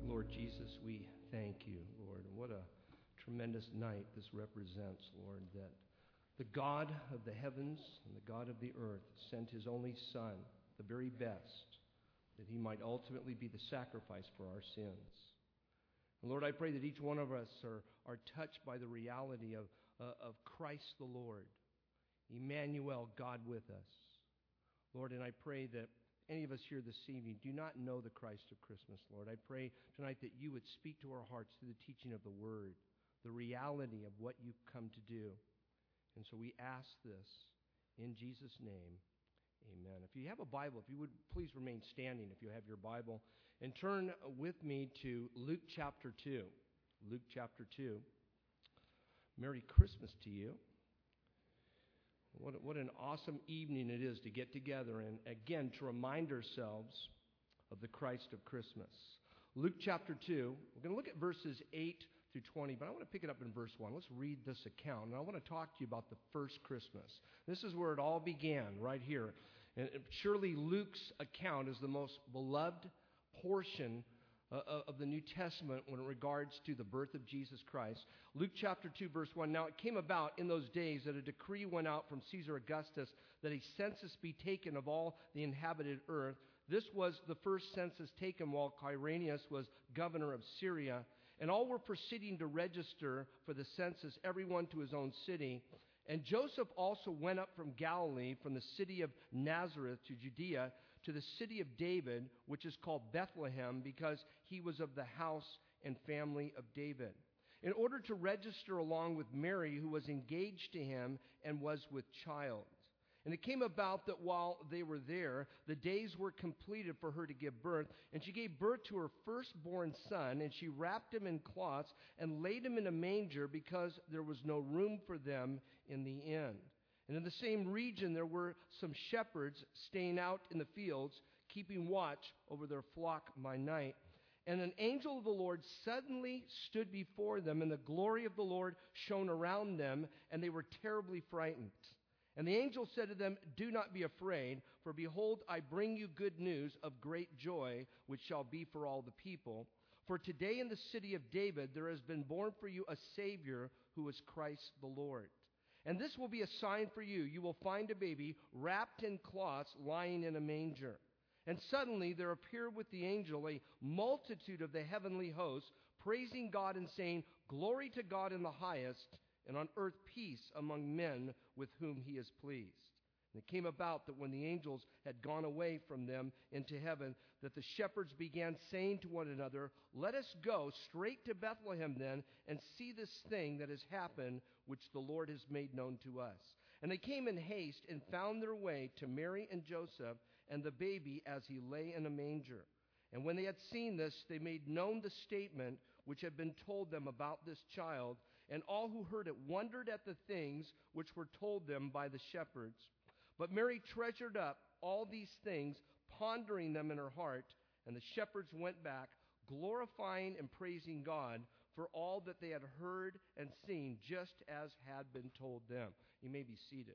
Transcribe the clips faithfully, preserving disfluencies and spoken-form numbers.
Lord Jesus, we thank you, Lord. What a tremendous night this represents, Lord, that the God of the heavens and the God of the earth sent his only Son, the very best, that he might ultimately be the sacrifice for our sins. And Lord, I pray that each one of us are, are touched by the reality of, uh, of Christ the Lord, Emmanuel, God with us. Lord, and I pray that any of us here this evening do not know the Christ of Christmas, Lord. I pray tonight that you would speak to our hearts through the teaching of the Word, the reality of what you've come to do. And so we ask this in Jesus' name. Amen. If you have a Bible, if you would please remain standing if you have your Bible, and turn with me to Luke chapter two. Luke chapter two. Merry Christmas to you. What, what an awesome evening it is to get together and again to remind ourselves of the Christ of Christmas. Luke chapter two, we're going to look at verses eight through twenty, but I want to pick it up in verse one. Let's read this account, and I want to talk to you about the first Christmas. This is where it all began, right here. And surely Luke's account is the most beloved portion uh, of the New Testament when it regards to the birth of Jesus Christ. Luke chapter two, verse one. Now it came about in those days that a decree went out from Caesar Augustus that a census be taken of all the inhabited earth. This was the first census taken while Quirinius was governor of Syria. And all were proceeding to register for the census, everyone to his own city. And Joseph also went up from Galilee, from the city of Nazareth to Judea, to the city of David, which is called Bethlehem, because he was of the house and family of David, in order to register along with Mary, who was engaged to him and was with child. And it came about that while they were there, the days were completed for her to give birth, and she gave birth to her firstborn son, and she wrapped him in cloths and laid him in a manger because there was no room for them in the inn. And in the same region there were some shepherds staying out in the fields, keeping watch over their flock by night. And an angel of the Lord suddenly stood before them, and the glory of the Lord shone around them, and they were terribly frightened. And the angel said to them, "Do not be afraid, for behold, I bring you good news of great joy, which shall be for all the people. For today in the city of David there has been born for you a Savior, who is Christ the Lord. And this will be a sign for you. You will find a baby wrapped in cloths, lying in a manger." And suddenly there appeared with the angel a multitude of the heavenly hosts, praising God and saying, "Glory to God in the highest, and on earth peace among men with whom he is pleased." And it came about that when the angels had gone away from them into heaven, that the shepherds began saying to one another, "Let us go straight to Bethlehem then, and see this thing that has happened, which the Lord has made known to us." And they came in haste and found their way to Mary and Joseph and the baby as he lay in a manger. And when they had seen this, they made known the statement which had been told them about this child. And all who heard it wondered at the things which were told them by the shepherds. But Mary treasured up all these things, pondering them in her heart. And the shepherds went back, glorifying and praising God for all that they had heard and seen, just as had been told them. You may be seated.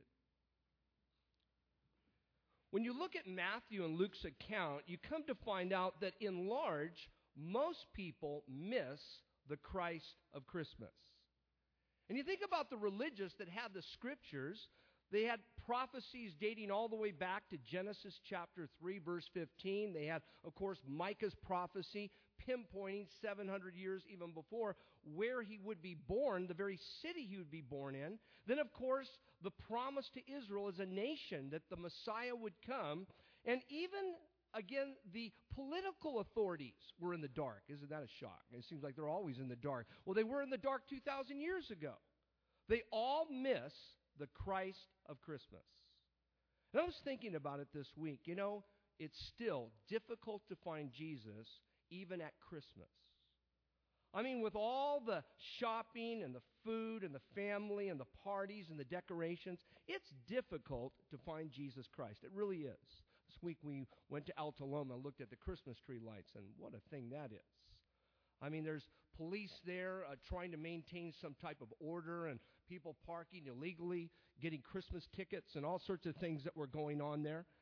When you look at Matthew and Luke's account, you come to find out that in large, most people miss the Christ of Christmas. And you think about the religious that had the scriptures. They had prophecies dating all the way back to Genesis chapter three, verse fifteen. They had, of course, Micah's prophecy pinpointing seven hundred years even before where he would be born, the very city he would be born in. Then, of course, the promise to Israel as a nation that the Messiah would come. And even, again, the political authorities were in the dark. Isn't that a shock? It seems like they're always in the dark. Well, they were in the dark two thousand years ago. They all miss the Christ of Christmas. And I was thinking about it this week. You know, it's still difficult to find Jesus even at Christmas. I mean, with all the shopping and the food and the family and the parties and the decorations, it's difficult to find Jesus Christ. It really is. This week we went to Alta Loma and looked at the Christmas tree lights, and what a thing that is. I mean, there's police there uh, trying to maintain some type of order, and people parking illegally, getting Christmas tickets, and all sorts of things that were going on there.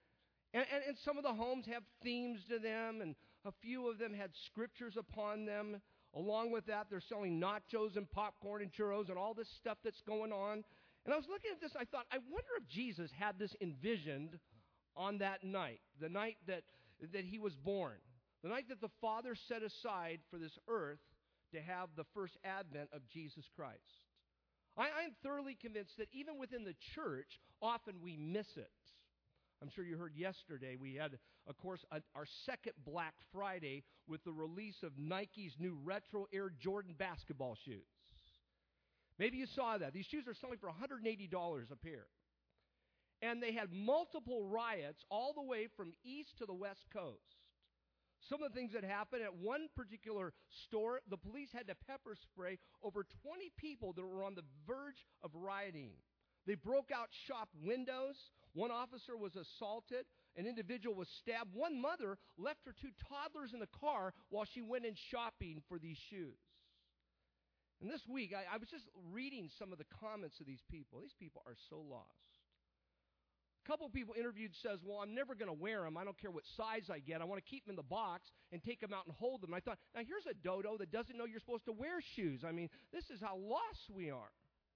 And, and, and some of the homes have themes to them, and a few of them had scriptures upon them. Along with that, they're selling nachos and popcorn and churros and all this stuff that's going on. And I was looking at this, I thought, I wonder if Jesus had this envisioned on that night, the night that, that he was born, the night that the Father set aside for this earth to have the first advent of Jesus Christ. I, I'm thoroughly convinced that even within the church, often we miss it. I'm sure you heard yesterday we had, of course, a, our second Black Friday with the release of Nike's new Retro Air Jordan basketball shoes. Maybe you saw that. These shoes are selling for one hundred eighty dollars a pair. And they had multiple riots all the way from east to the west coast. Some of the things that happened at one particular store, the police had to pepper spray over twenty people that were on the verge of rioting. They broke out shop windows. One officer was assaulted. An individual was stabbed. One mother left her two toddlers in the car while she went in shopping for these shoes. And this week, I, I was just reading some of the comments of these people. These people are so lost. A couple of people interviewed says, well, I'm never going to wear them. I don't care what size I get. I want to keep them in the box and take them out and hold them. And I thought, now here's a dodo that doesn't know you're supposed to wear shoes. I mean, this is how lost we are.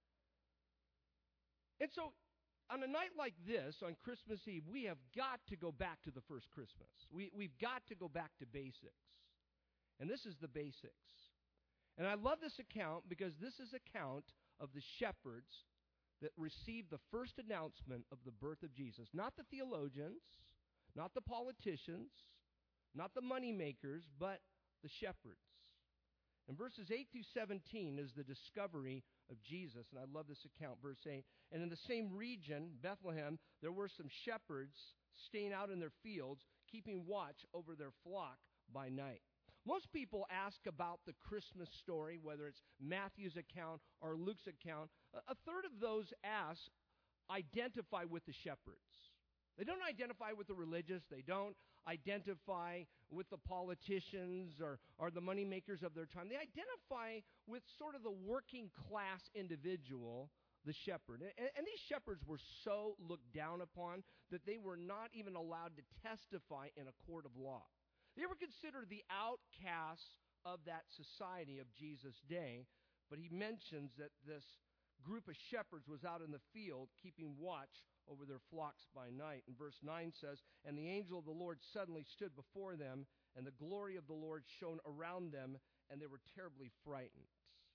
And so on a night like this, on Christmas Eve, we have got to go back to the first Christmas. We, we've got to go back to basics. And this is the basics. And I love this account because this is account of the shepherds that received the first announcement of the birth of Jesus. Not the theologians, not the politicians, not the money makers, but the shepherds. And verses eight through seventeen is the discovery of Jesus. And I love this account. Verse eight, and in the same region, Bethlehem, there were some shepherds staying out in their fields, keeping watch over their flock by night. Most people ask about the Christmas story, whether it's Matthew's account or Luke's account. A third of those asked identify with the shepherds. They don't identify with the religious. They don't identify with the politicians or, or the money makers of their time. They identify with sort of the working class individual, the shepherd. And, and these shepherds were so looked down upon that they were not even allowed to testify in a court of law. They were considered the outcasts of that society of Jesus' day, but he mentions that this group of shepherds was out in the field keeping watch over their flocks by night. And verse nine says, and the angel of the Lord suddenly stood before them, and the glory of the Lord shone around them, and they were terribly frightened.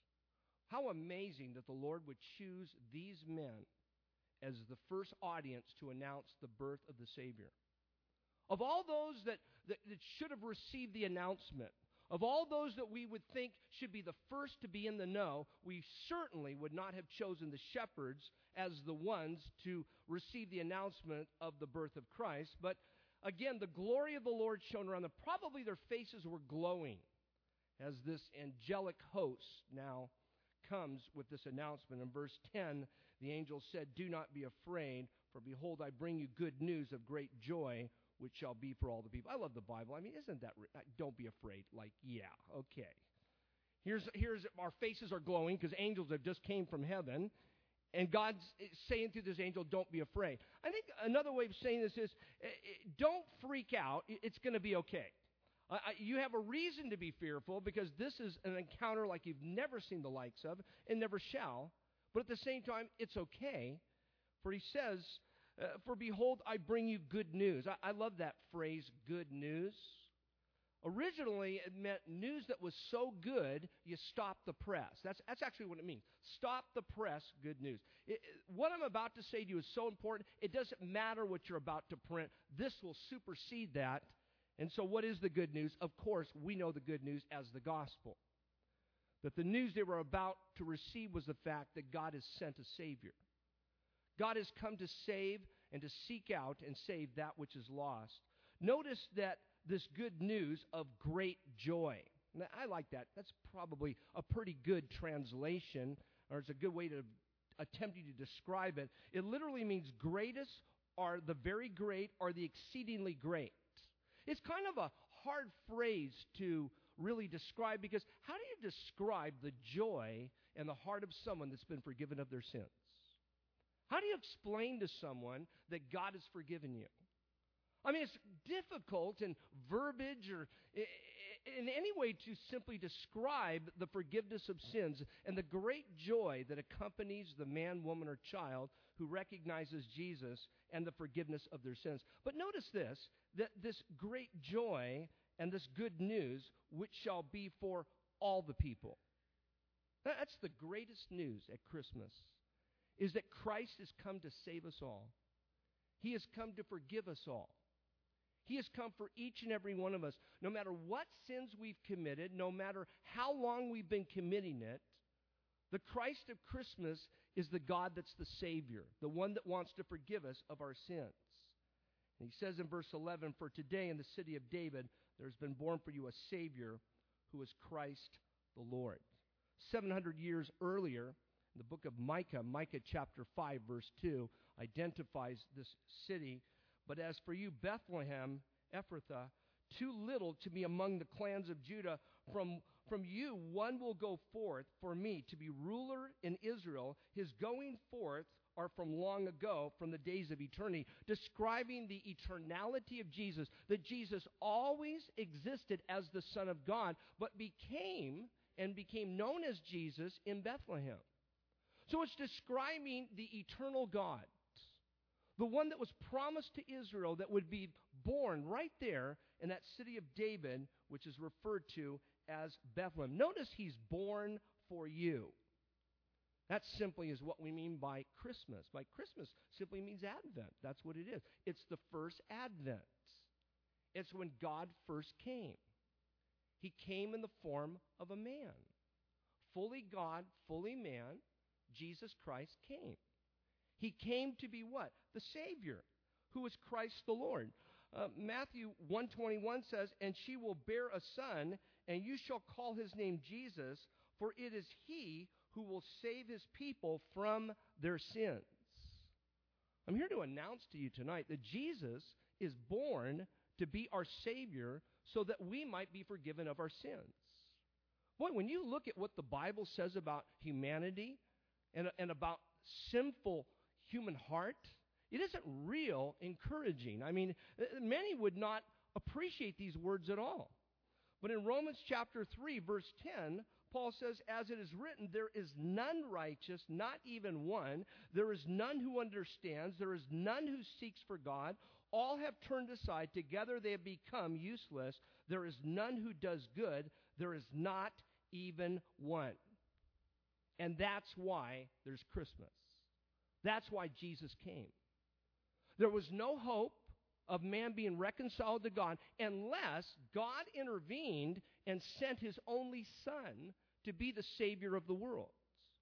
How amazing that the Lord would choose these men as the first audience to announce the birth of the Savior. Of all those that, that, that should have received the announcement, of all those that we would think should be the first to be in the know, we certainly would not have chosen the shepherds as the ones to receive the announcement of the birth of Christ. But again, the glory of the Lord shone around them. Probably their faces were glowing as this angelic host now comes with this announcement. In verse ten, the angel said, do not be afraid, for behold, I bring you good news of great joy, which shall be for all the people. I love the Bible. I mean, isn't that, re- don't be afraid. Like, yeah, okay. Here's, here's our faces are glowing because angels have just came from heaven. And God's saying to this angel, don't be afraid. I think another way of saying this is, don't freak out. It's going to be okay. Uh, you have a reason to be fearful because this is an encounter like you've never seen the likes of and never shall. But at the same time, it's okay. For he says, Uh, for behold, I bring you good news. I, I love that phrase, good news. Originally, it meant news that was so good, you stop the press. That's, that's actually what it means. Stop the press, good news. It, it, what I'm about to say to you is so important, it doesn't matter what you're about to print. This will supersede that. And so what is the good news? Of course, we know the good news as the gospel. That the news they were about to receive was the fact that God has sent a Savior. God has come to save and to seek out and save that which is lost. Notice that this good news of great joy. Now, I like that. That's probably a pretty good translation, or it's a good way to attempt to describe it. It literally means greatest, or the very great, or the exceedingly great. It's kind of a hard phrase to really describe because how do you describe the joy in the heart of someone that's been forgiven of their sins? How do you explain to someone that God has forgiven you? I mean, it's difficult in verbiage or in any way to simply describe the forgiveness of sins and the great joy that accompanies the man, woman, or child who recognizes Jesus and the forgiveness of their sins. But notice this, that this great joy and this good news, which shall be for all the people. That's the greatest news at Christmas, is that Christ has come to save us all. He has come to forgive us all. He has come for each and every one of us. No matter what sins we've committed, no matter how long we've been committing it, the Christ of Christmas is the God that's the Savior, the one that wants to forgive us of our sins. And he says in verse eleven, "For today in the city of David there has been born for you a Savior who is Christ the Lord." seven hundred years earlier, in the book of Micah, Micah chapter five, verse two, identifies this city. "But as for you, Bethlehem, Ephrathah, too little to be among the clans of Judah, from, from you one will go forth for me to be ruler in Israel. His going forth are from long ago, from the days of eternity," describing the eternality of Jesus, that Jesus always existed as the Son of God, but became and became known as Jesus in Bethlehem. So it's describing the eternal God, the one that was promised to Israel that would be born right there in that city of David, which is referred to as Bethlehem. Notice he's born for you. That simply is what we mean by Christmas. By Christmas simply means Advent. That's what it is. It's the first Advent. It's when God first came. He came in the form of a man. Fully God, fully man, Jesus Christ came. He came to be what? The Savior, who is Christ the Lord. Uh, Matthew one twenty-one says, "And she will bear a son, and you shall call his name Jesus, for it is he who will save his people from their sins." I'm here to announce to you tonight that Jesus is born to be our Savior so that we might be forgiven of our sins. Boy, when you look at what the Bible says about humanity and, and about sinful human heart, it isn't real encouraging. I mean, many would not appreciate these words at all. But in Romans chapter three, verse ten, Paul says, "As it is written, there is none righteous, not even one. There is none who understands. There is none who seeks for God. All have turned aside. Together they have become useless. There is none who does good. There is not even one." And that's why there's Christmas. That's why Jesus came. There was no hope of man being reconciled to God unless God intervened and sent his only Son to be the Savior of the world.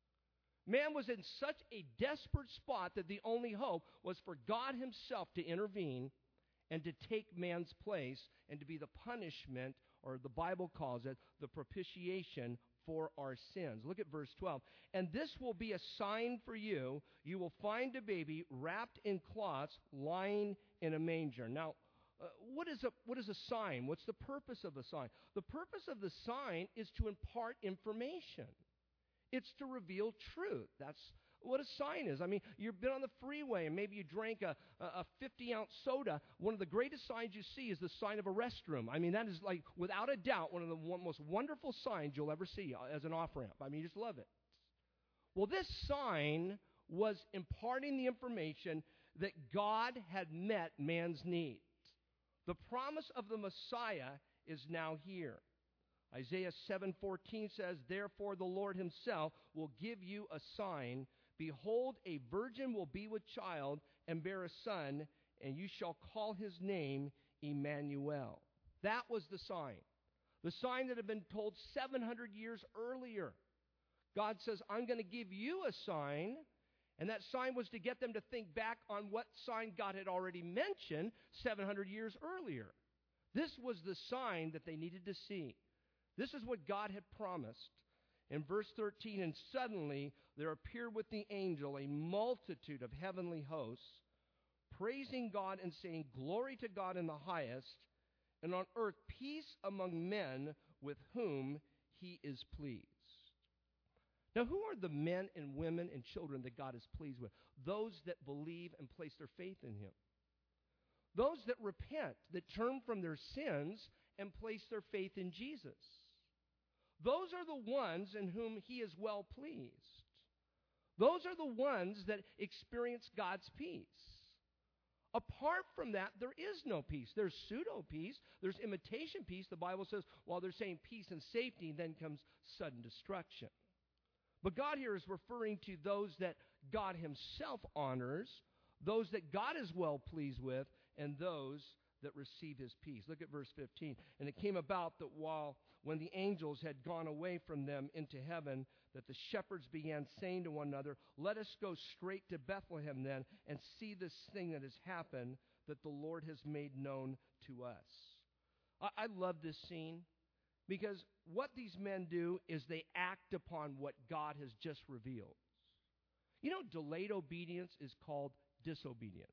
Man was in such a desperate spot that the only hope was for God himself to intervene and to take man's place and to be the punishment, or the Bible calls it, the propitiation for our sins. Look at verse twelve. "And this will be a sign for you. You will find a baby wrapped in cloths, lying in a manger." Now, uh, what is a what is a sign? What's the purpose of the sign? The purpose of the sign is to impart information. It's to reveal truth. That's what a sign is. I mean, you've been on the freeway and maybe you drank a, a fifty-ounce soda. One of the greatest signs you see is the sign of a restroom. I mean, that is like, without a doubt, one of the one, most wonderful signs you'll ever see as an off-ramp. I mean, you just love it. Well, this sign was imparting the information that God had met man's need. The promise of the Messiah is now here. Isaiah seven fourteen says, "Therefore the Lord himself will give you a sign. Behold, a virgin will be with child and bear a son, and you shall call his name Emmanuel." That was the sign. The sign that had been told seven hundred years earlier. God says, "I'm going to give you a sign." And that sign was to get them to think back on what sign God had already mentioned seven hundred years earlier. This was the sign that they needed to see. This is what God had promised. In verse thirteen, "And suddenly there appeared with the angel a multitude of heavenly hosts, praising God and saying, 'Glory to God in the highest, and on earth peace among men with whom he is pleased.'" Now, who are the men and women and children that God is pleased with? Those that believe and place their faith in him. Those that repent, that turn from their sins and place their faith in Jesus. Those are the ones in whom he is well pleased. Those are the ones that experience God's peace. Apart from that, there is no peace. There's pseudo-peace. There's imitation peace. The Bible says, while they're saying peace and safety, then comes sudden destruction. But God here is referring to those that God himself honors, those that God is well pleased with, and those that receive his peace. Look at verse fifteen. And it came about that while when the angels had gone away from them into heaven, that the shepherds began saying to one another, let us go straight to Bethlehem then and see this thing that has happened that the Lord has made known to us. I, I love this scene because what these men do is they act upon what God has just revealed. You know, delayed obedience is called disobedience.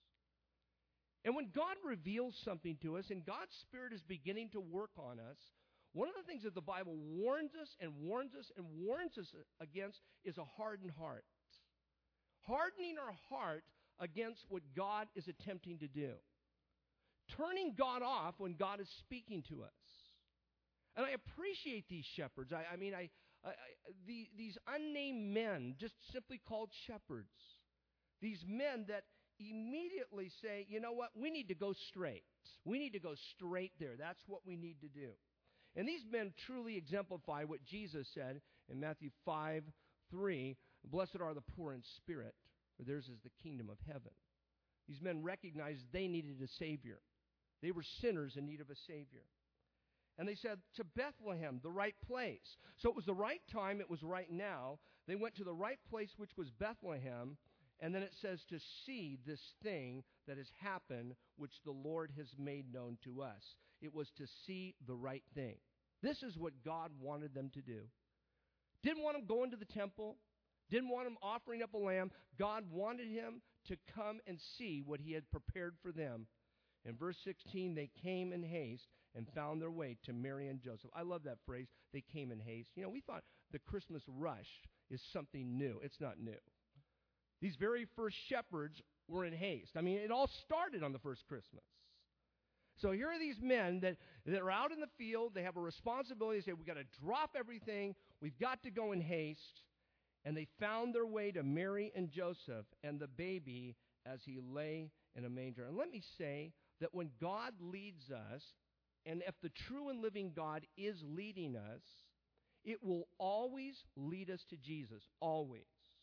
And when God reveals something to us and God's Spirit is beginning to work on us, one of the things that the Bible warns us and warns us and warns us against is a hardened heart. Hardening our heart against what God is attempting to do. Turning God off when God is speaking to us. And I appreciate these shepherds. I, I mean, I, I, I the, these unnamed men, just simply called shepherds. These men that immediately say, you know what, we need to go straight. We need to go straight there. That's what we need to do. And these men truly exemplify what Jesus said in Matthew five three, blessed are the poor in spirit, for theirs is the kingdom of heaven. These men recognized they needed a Savior. They were sinners in need of a Savior. And they said, to Bethlehem, the right place. So it was the right time, it was right now. They went to the right place, which was Bethlehem. And then it says to see this thing that has happened, which the Lord has made known to us. It was to see the right thing. This is what God wanted them to do. Didn't want them going to the temple. Didn't want them offering up a lamb. God wanted him to come and see what he had prepared for them. In verse sixteen, they came in haste and found their way to Mary and Joseph. I love that phrase, they came in haste. You know, we thought the Christmas rush is something new. It's not new. These very first shepherds were in haste. I mean, it all started on the first Christmas. So here are these men that, that are out in the field. They have a responsibility. They say, we've got to drop everything. We've got to go in haste. And they found their way to Mary and Joseph and the baby as he lay in a manger. And let me say that when God leads us, and if the true and living God is leading us, it will always lead us to Jesus. Always.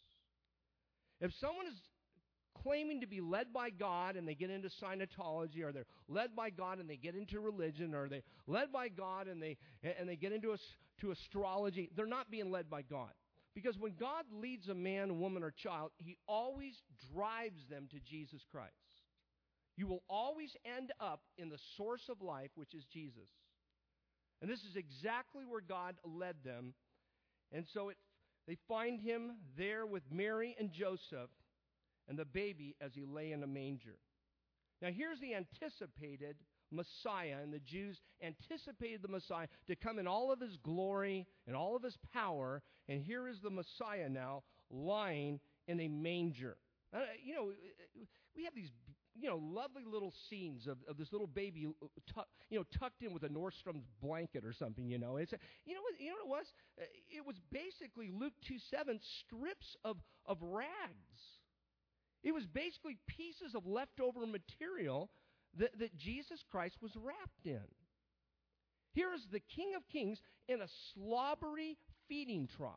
If someone is claiming to be led by God and they get into Scientology, or they're led by God and they get into religion, or they're led by God and they and they get into to astrology, they're not being led by God. Because when God leads a man, a woman, or child, he always drives them to Jesus Christ. You will always end up in the source of life, which is Jesus. And this is exactly where God led them. And so it They find him there with Mary and Joseph and the baby as he lay in a manger. Now here's the anticipated Messiah, and the Jews anticipated the Messiah to come in all of his glory and all of his power, and here is the Messiah now lying in a manger. Uh, you know, we have these, you know, lovely little scenes of, of this little baby, tu- you know, tucked in with a Nordstrom's blanket or something. You know, it's a, you know what you know what it was? It was basically Luke two seven strips of of rags. It was basically pieces of leftover material that, that Jesus Christ was wrapped in. Here is the King of Kings in a slobbery feeding trough.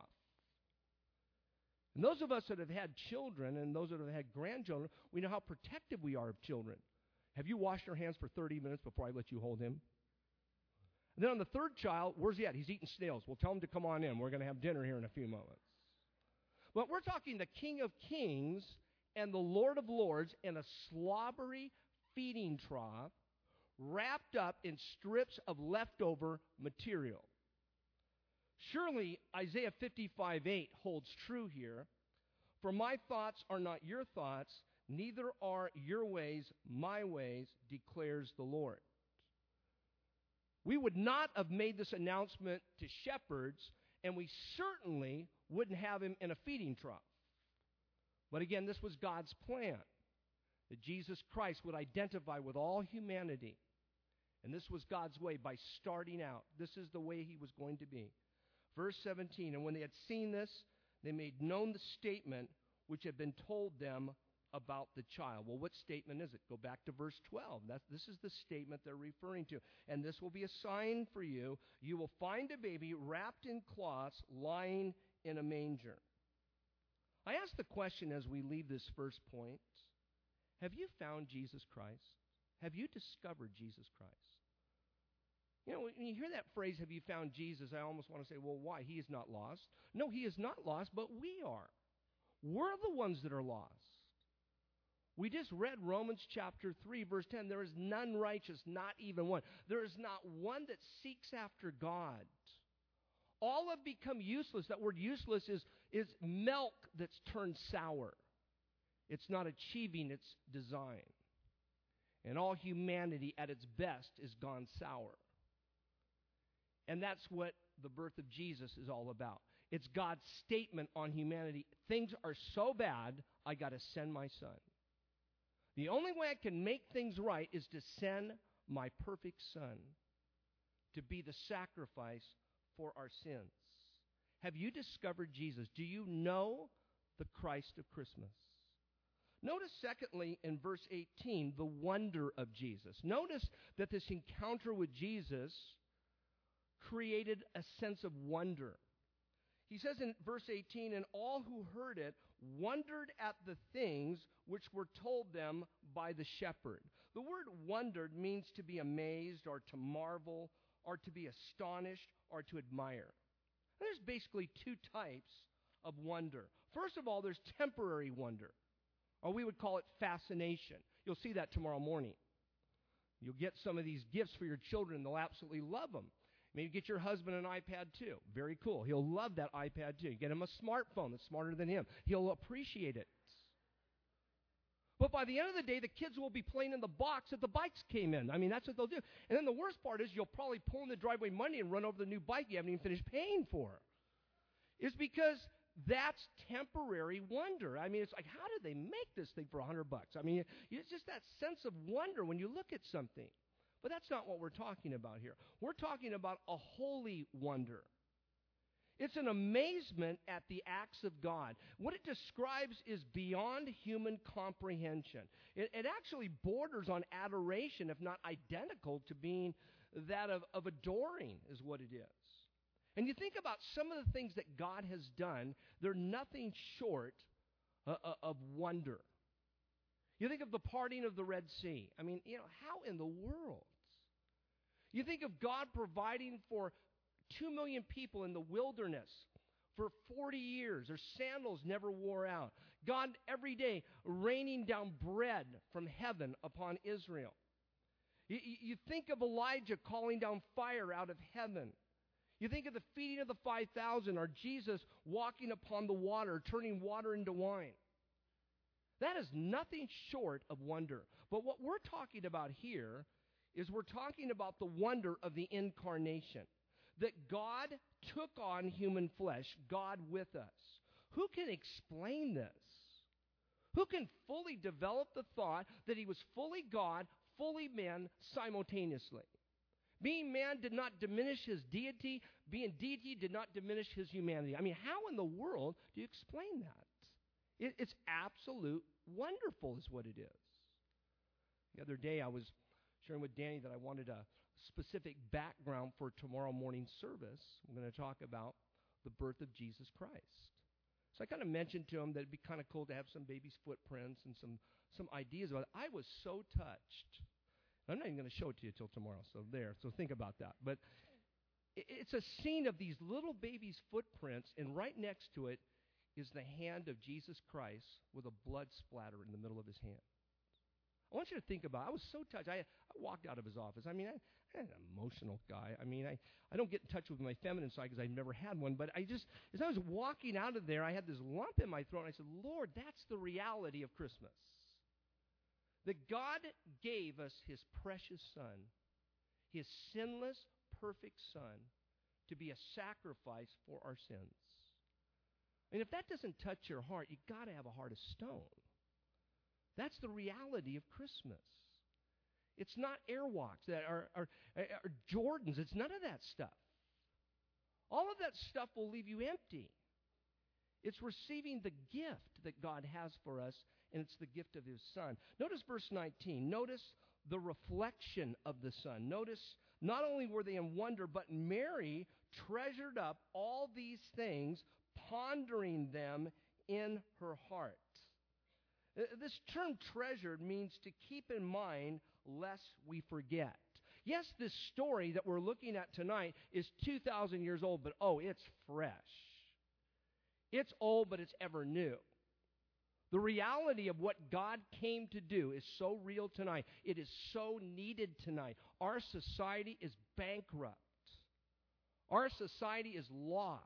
And those of us that have had children and those that have had grandchildren, we know how protective we are of children. Have you washed your hands for thirty minutes before I let you hold him? And then on the third child, where's he at? He's eating snails. We'll tell him to come on in. We're going to have dinner here in a few moments. But we're talking the King of Kings and the Lord of Lords in a slobbery feeding trough wrapped up in strips of leftover material. Surely Isaiah fifty-five eight holds true here. For my thoughts are not your thoughts, neither are your ways my ways, declares the Lord. We would not have made this announcement to shepherds, and we certainly wouldn't have him in a feeding trough. But again, this was God's plan. That Jesus Christ would identify with all humanity. And this was God's way by starting out. This is the way he was going to be. Verse seventeen, and when they had seen this, they made known the statement which had been told them about the child. Well, what statement is it? Go back to verse twelve. That's, this is the statement they're referring to. And this will be a sign for you. You will find a baby wrapped in cloths lying in a manger. I ask the question as we leave this first point, have you found Jesus Christ? Have you discovered Jesus Christ? You know, when you hear that phrase, have you found Jesus, I almost want to say, well, why? He is not lost. No, he is not lost, but we are. We're the ones that are lost. We just read Romans chapter three, verse ten. There is none righteous, not even one. There is not one that seeks after God. All have become useless. That word useless is, is milk that's turned sour. It's not achieving its design. And all humanity at its best is gone sour. And that's what the birth of Jesus is all about. It's God's statement on humanity. Things are so bad, I got to send my son. The only way I can make things right is to send my perfect son to be the sacrifice for our sins. Have you discovered Jesus? Do you know the Christ of Christmas? Notice, secondly, in verse eighteen, the wonder of Jesus. Notice that this encounter with Jesus created a sense of wonder. He says in verse eighteen, and all who heard it wondered at the things which were told them by the shepherd. The word wondered means to be amazed or to marvel or to be astonished or to admire. There's basically two types of wonder. First of all, there's temporary wonder, or we would call it fascination. You'll see that tomorrow morning. You'll get some of these gifts for your children. They'll absolutely love them. Maybe get your husband an iPad too. Very cool. He'll love that iPad too. Get him a smartphone that's smarter than him. He'll appreciate it. But by the end of the day, the kids will be playing in the box that the bikes came in. I mean, that's what they'll do. And then the worst part is you'll probably pull in the driveway Monday and run over the new bike you haven't even finished paying for. It's because that's temporary wonder. I mean, it's like, how did they make this thing for a hundred bucks? I mean, it's just that sense of wonder when you look at something. But that's not what we're talking about here. We're talking about a holy wonder. It's an amazement at the acts of God. What it describes is beyond human comprehension. It, it actually borders on adoration, if not identical to being that of, of adoring, is what it is. And you think about some of the things that God has done, they're nothing short uh, uh, of wonder. You think of the parting of the Red Sea. I mean, you know, how in the world? You think of God providing for two million people in the wilderness for forty years. Their sandals never wore out. God every day raining down bread from heaven upon Israel. You, you think of Elijah calling down fire out of heaven. You think of the feeding of the five thousand, or Jesus walking upon the water, turning water into wine. That is nothing short of wonder. But what we're talking about here is we're talking about the wonder of the incarnation. That God took on human flesh, God with us. Who can explain this? Who can fully develop the thought that he was fully God, fully man, simultaneously? Being man did not diminish his deity. Being deity did not diminish his humanity. I mean, how in the world do you explain that? It, it's absolute wonderful is what it is. The other day I was sharing with Danny that I wanted a specific background for tomorrow morning's service. I'm going to talk about the birth of Jesus Christ. So I kind of mentioned to him that it'd be kind of cool to have some baby's footprints and some, some ideas about it. I was so touched. I'm not even going to show it to you till tomorrow, so there. So think about that. But it's a scene of these little baby's footprints, and right next to it is the hand of Jesus Christ with a blood splatter in the middle of his hand. I want you to think about it. I was so touched. I, I walked out of his office. I mean, I, I'm an emotional guy. I mean, I, I don't get in touch with my feminine side because I've never had one. But I just, as I was walking out of there, I had this lump in my throat. And I said, Lord, that's the reality of Christmas. That God gave us his precious son, his sinless, perfect son, to be a sacrifice for our sins. And if that doesn't touch your heart, you've got to have a heart of stone. That's the reality of Christmas. It's not Airwalks that are, are, are Jordans. It's none of that stuff. All of that stuff will leave you empty. It's receiving the gift that God has for us, and it's the gift of His Son. Notice verse nineteen. Notice the reflection of the Son. Notice not only were they in wonder, but Mary treasured up all these things, pondering them in her heart. This term treasured means to keep in mind lest we forget. Yes, this story that we're looking at tonight is two thousand years old, but oh, it's fresh. It's old, but it's ever new. The reality of what God came to do is so real tonight. It is so needed tonight. Our society is bankrupt. Our society is lost.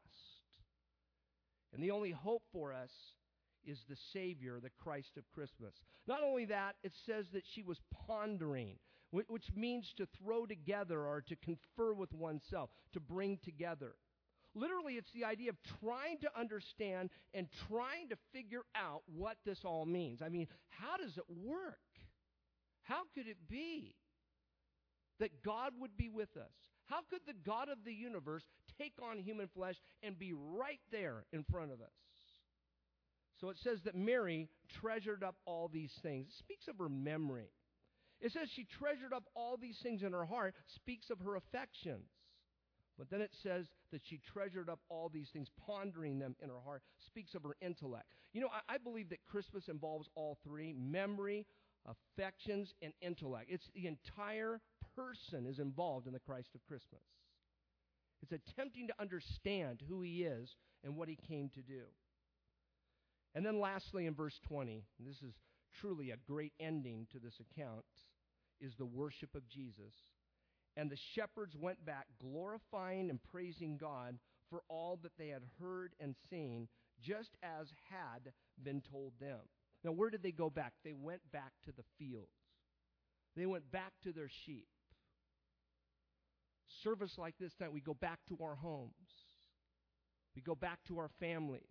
And the only hope for us is the Savior, the Christ of Christmas. Not only that, it says that she was pondering, which means to throw together or to confer with oneself, to bring together. Literally, it's the idea of trying to understand and trying to figure out what this all means. I mean, how does it work? How could it be that God would be with us? How could the God of the universe take on human flesh and be right there in front of us? So it says that Mary treasured up all these things. It speaks of her memory. It says she treasured up all these things in her heart, speaks of her affections. But then it says that she treasured up all these things, pondering them in her heart, speaks of her intellect. You know, I, I believe that Christmas involves all three: memory, affections, and intellect. It's the entire person is involved in the Christ of Christmas. It's attempting to understand who He is and what He came to do. And then lastly, in verse twenty, and this is truly a great ending to this account, is the worship of Jesus. And the shepherds went back glorifying and praising God for all that they had heard and seen, just as had been told them. Now, where did they go back? They went back to the fields. They went back to their sheep. Service like this night, we go back to our homes. We go back to our families.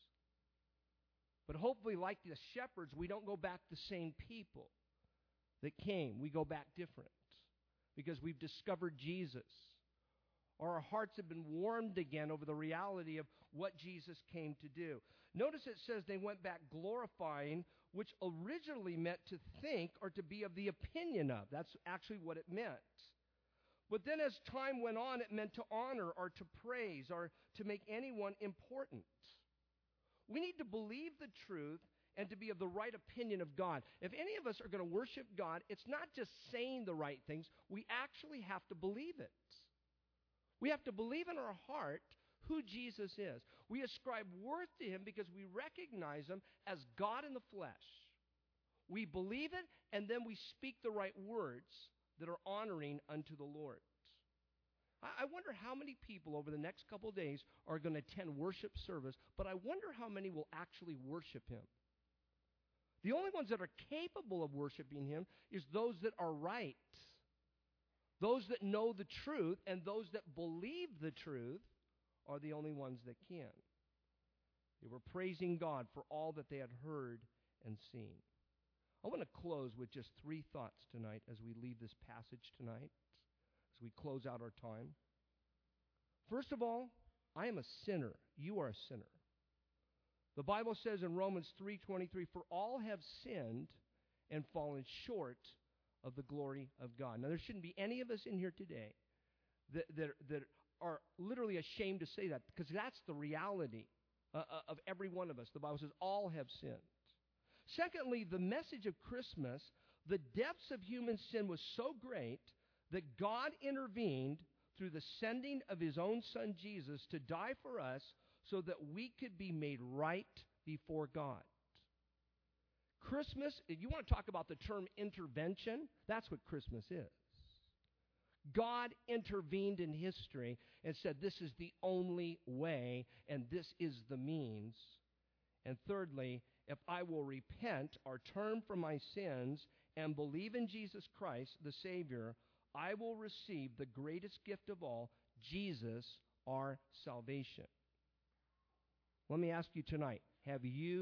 But hopefully, like the shepherds, we don't go back the same people that came. We go back different because we've discovered Jesus. Or our hearts have been warmed again over the reality of what Jesus came to do. Notice it says they went back glorifying, which originally meant to think or to be of the opinion of. That's actually what it meant. But then as time went on, it meant to honor or to praise or to make anyone important. We need to believe the truth and to be of the right opinion of God. If any of us are going to worship God, it's not just saying the right things. We actually have to believe it. We have to believe in our heart who Jesus is. We ascribe worth to Him because we recognize Him as God in the flesh. We believe it, and then we speak the right words that are honoring unto the Lord. I wonder how many people over the next couple of days are going to attend worship service, but I wonder how many will actually worship Him. The only ones that are capable of worshiping Him is those that are right, those that know the truth, and those that believe the truth are the only ones that can. They were praising God for all that they had heard and seen. I want to close with just three thoughts tonight as we leave this passage tonight, as we close out our time. First of all, I am a sinner. You are a sinner. The Bible says in Romans three twenty-three, for all have sinned and fallen short of the glory of God. Now, there shouldn't be any of us in here today that, that, that are literally ashamed to say that, because that's the reality uh, of every one of us. The Bible says all have sinned. Secondly, the message of Christmas, the depths of human sin was so great that God intervened through the sending of His own Son Jesus to die for us so that we could be made right before God. Christmas, if you want to talk about the term intervention, that's what Christmas is. God intervened in history and said this is the only way and this is the means. And thirdly, if I will repent or turn from my sins and believe in Jesus Christ, the Savior, I will receive the greatest gift of all, Jesus, our salvation. Let me ask you tonight, have you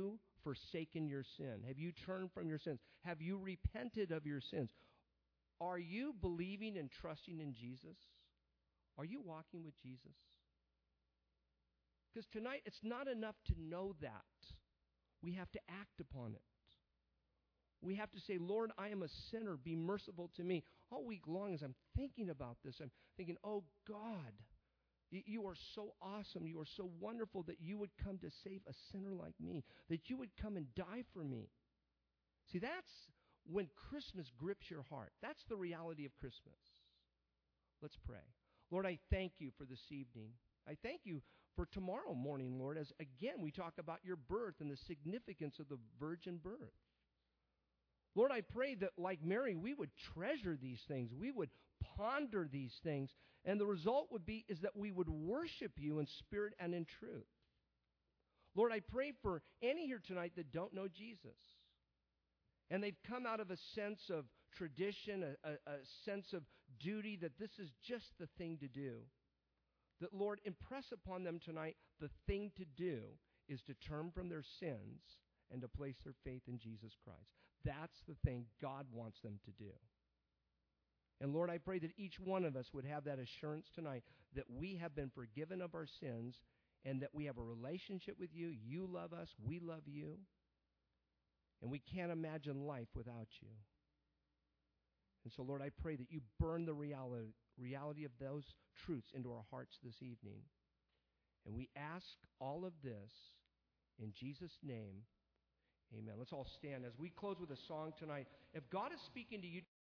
forsaken your sin? Have you turned from your sins? Have you repented of your sins? Are you believing and trusting in Jesus? Are you walking with Jesus? Because tonight, it's not enough to know that. We have to act upon it. We have to say, Lord, I am a sinner. Be merciful to me. All week long as I'm thinking about this, I'm thinking, oh, God, you are so awesome. You are so wonderful that you would come to save a sinner like me, that you would come and die for me. See, that's when Christmas grips your heart. That's the reality of Christmas. Let's pray. Lord, I thank you for this evening. I thank you for tomorrow morning, Lord, as again we talk about your birth and the significance of the virgin birth. Lord, I pray that like Mary, we would treasure these things. We would ponder these things. And the result would be is that we would worship you in spirit and in truth. Lord, I pray for any here tonight that don't know Jesus. And they've come out of a sense of tradition, a, a, a sense of duty, that this is just the thing to do. That, Lord, impress upon them tonight the thing to do is to turn from their sins and to place their faith in Jesus Christ. That's the thing God wants them to do. And Lord, I pray that each one of us would have that assurance tonight that we have been forgiven of our sins and that we have a relationship with you. You love us. We love you. And we can't imagine life without you. And so, Lord, I pray that you burn the reality, reality of those truths into our hearts this evening. And we ask all of this in Jesus' name. Amen. Let's all stand as we close with a song tonight. If God is speaking to you